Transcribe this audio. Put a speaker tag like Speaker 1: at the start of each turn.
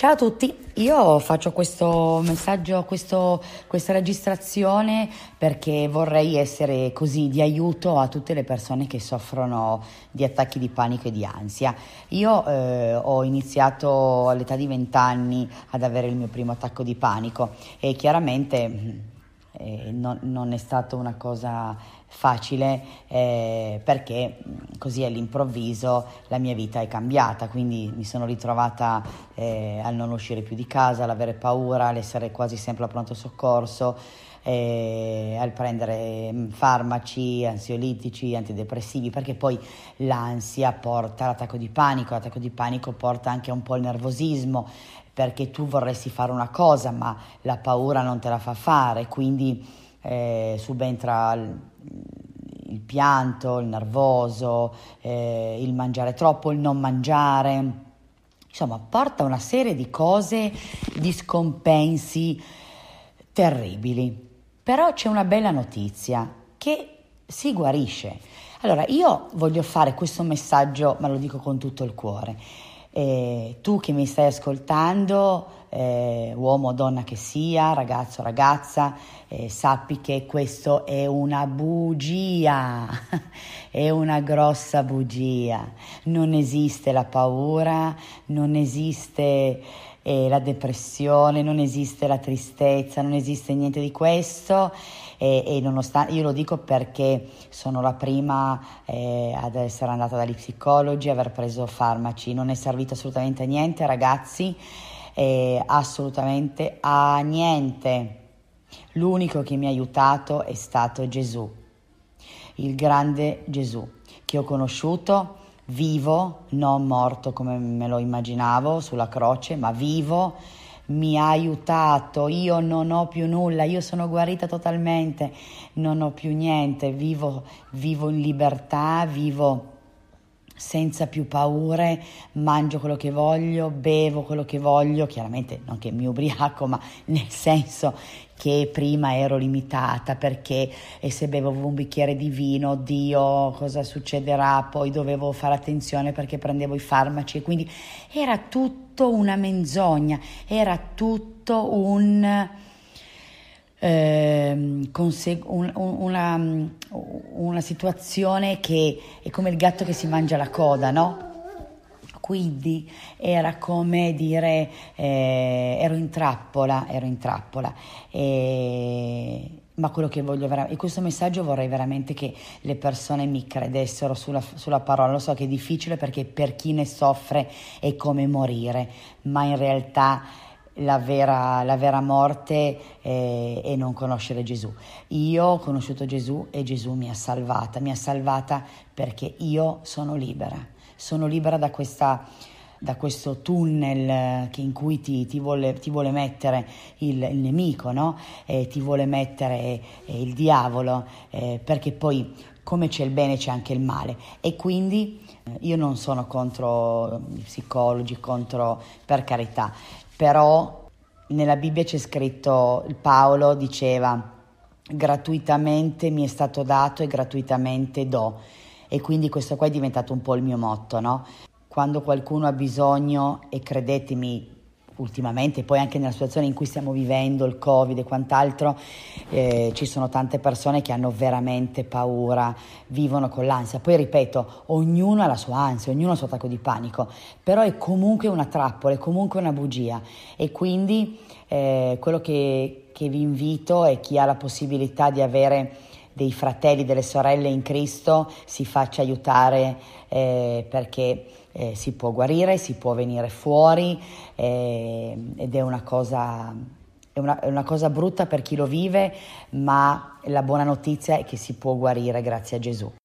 Speaker 1: Ciao a tutti, io faccio questo messaggio, questa registrazione perché vorrei essere così di aiuto a tutte le persone che soffrono di attacchi di panico e di ansia. Io ho iniziato all'età di 20 anni ad avere il mio primo attacco di panico e chiaramente non è stata una cosa facile perché così all'improvviso la mia vita è cambiata, quindi mi sono ritrovata al non uscire più di casa, all'avere paura, all'essere quasi sempre a pronto soccorso, al prendere farmaci, ansiolitici, antidepressivi, perché poi l'ansia porta l'attacco di panico porta anche un po' il nervosismo, perché tu vorresti fare una cosa ma la paura non te la fa fare, quindi subentra il pianto, il nervoso, il mangiare troppo, il non mangiare, insomma porta una serie di cose, di scompensi terribili. Però c'è una bella notizia, che si guarisce. Allora io voglio fare questo messaggio, ma lo dico con tutto il cuore. Tu che mi stai ascoltando, uomo o donna che sia, ragazzo o ragazza, sappi che questo è una bugia, è una grossa bugia. Non esiste la paura, non esiste la depressione, non esiste la tristezza, non esiste niente di questo. E nonostante, io lo dico perché sono la prima ad essere andata dagli psicologi, aver preso farmaci, non è servito assolutamente a niente, ragazzi, assolutamente a niente. L'unico che mi ha aiutato è stato Gesù, il grande Gesù, che ho conosciuto vivo, non morto come me lo immaginavo sulla croce, ma vivo. Mi ha aiutato, io non ho più nulla, io sono guarita totalmente, non ho più niente, vivo in libertà, vivo senza più paure, mangio quello che voglio, bevo quello che voglio, chiaramente non che mi ubriaco, ma nel senso che prima ero limitata perché se bevevo un bicchiere di vino, Dio, cosa succederà? Poi dovevo fare attenzione perché prendevo i farmaci e quindi era tutto una menzogna, era tutto una situazione che è come il gatto che si mangia la coda, no? Quindi era come dire ero in trappola, ma quello che voglio veramente, e questo messaggio vorrei veramente che le persone mi credessero sulla parola. Lo so che è difficile perché per chi ne soffre è come morire, ma in realtà la vera morte è non conoscere Gesù. Io ho conosciuto Gesù e Gesù mi ha salvata perché io sono libera da questo tunnel in cui ti vuole mettere il nemico, no? Ti vuole mettere il diavolo, perché poi come c'è il bene c'è anche il male, e quindi io non sono contro gli psicologi, per carità, però nella Bibbia c'è scritto, Paolo diceva gratuitamente mi è stato dato e gratuitamente do, e quindi questo qua è diventato un po' il mio motto, no? Quando qualcuno ha bisogno, e credetemi, ultimamente, poi anche nella situazione in cui stiamo vivendo, il Covid e quant'altro, ci sono tante persone che hanno veramente paura, vivono con l'ansia. Poi ripeto, ognuno ha la sua ansia, ognuno ha il suo attacco di panico, però è comunque una trappola, è comunque una bugia, e quindi quello che vi invito è chi ha la possibilità di avere dei fratelli, delle sorelle in Cristo, si faccia aiutare perché si può guarire, si può venire fuori, ed è una cosa brutta per chi lo vive, ma la buona notizia è che si può guarire grazie a Gesù.